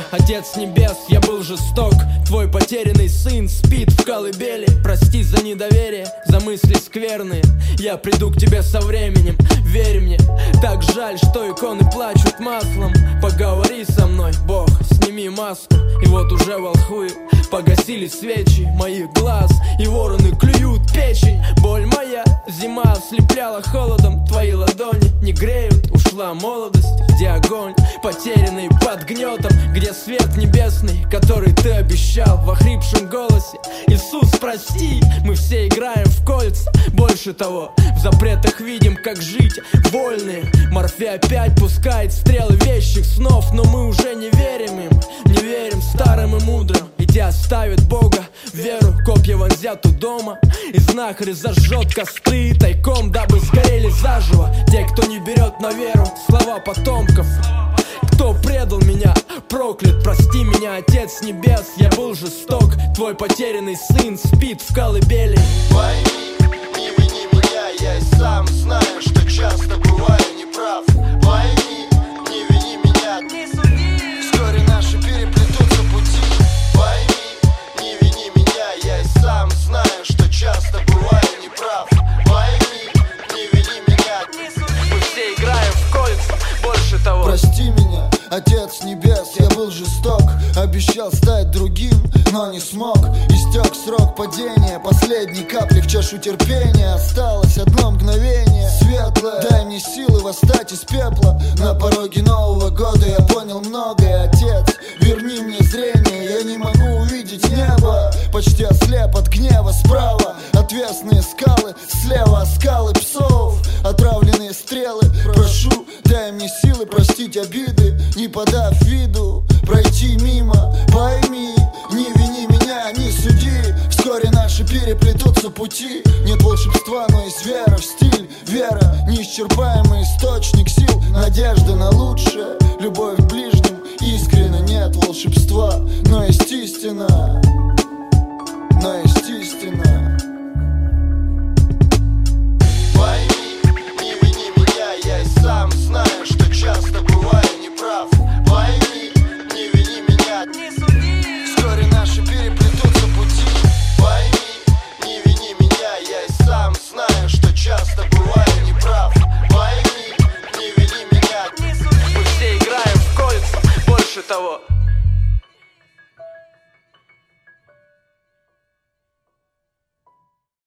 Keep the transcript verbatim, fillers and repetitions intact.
Отец небес, я был жесток. Твой потерянный сын спит в колыбели. Прости за недоверие, за мысли скверные. Я приду к тебе со временем, верь мне. Так жаль, что иконы плачут маслом. Поговори со мной, Бог, сними маску. И вот уже волхвы погасили свечи моих глаз, и вороны клюют печень. Боль моя, зима ослепляла холодом. Твои ладони не греют, ушла молодость. Где огонь, потерянный под гнетом? Где свет небесный, который ты обещал в охрипшем голосе? Иисус, прости, мы все играем в кольца. Больше того, в запретах видим, как жить вольные. Морфей опять пускает стрелы вещих снов, но мы уже не верим им, не верим старым и мудрым. И те оставят Бога, веру, копья вонзят у дома, и знахарь зажжет костры тайком, дабы сгорели заживо те, кто не берет на веру слова потомков. Кто предал меня, проклят, прости меня, Отец небес, я был жесток. Твой потерянный сын спит в колыбели. Пойми, не вини меня, я и сам знаю, что часто бываю неправ. Пойми, не вини меня, не суди. Вскоре наши переплетутся пути. Пойми, не вини меня, я и сам знаю, что часто бываю неправ. Пойми, не вини меня, не суди. Мы все играем в кольца, больше того. Прости меня, Отец небес, я был жесток. Обещал стать другим, но не смог. Истек срок падения, последней капли в чашу терпения. Осталось одно мгновение светлое, дай мне силы восстать из пепла. На пороге Нового года я понял многое. Отец, верни мне зрение, я не могу увидеть небо. Почти ослеп от гнева. Справа отвесные скалы, слева скалы псов, отравленные стрелы. Прошу, дай мне силы простить обиды, не подав виду, пройти мимо. Пойми, не вини меня, не суди. Вскоре наши переплетутся пути. Нет волшебства, но есть вера в стиль. Вера, неисчерпаемый источник сил. Надежда на лучшее, любовь к ближним. Искренне нет волшебства, но есть истина. Но есть истина. Пойми, не вини меня, я и сам знаю, что часто бываю неправ. Пойми, не вини меня, не суди. Вскоре наши переплетутся пути. Пойми, не вини меня, я и сам знаю, что часто бываю неправ. Пойми, не вини меня, не суди. Мы все играем в кольца, больше того.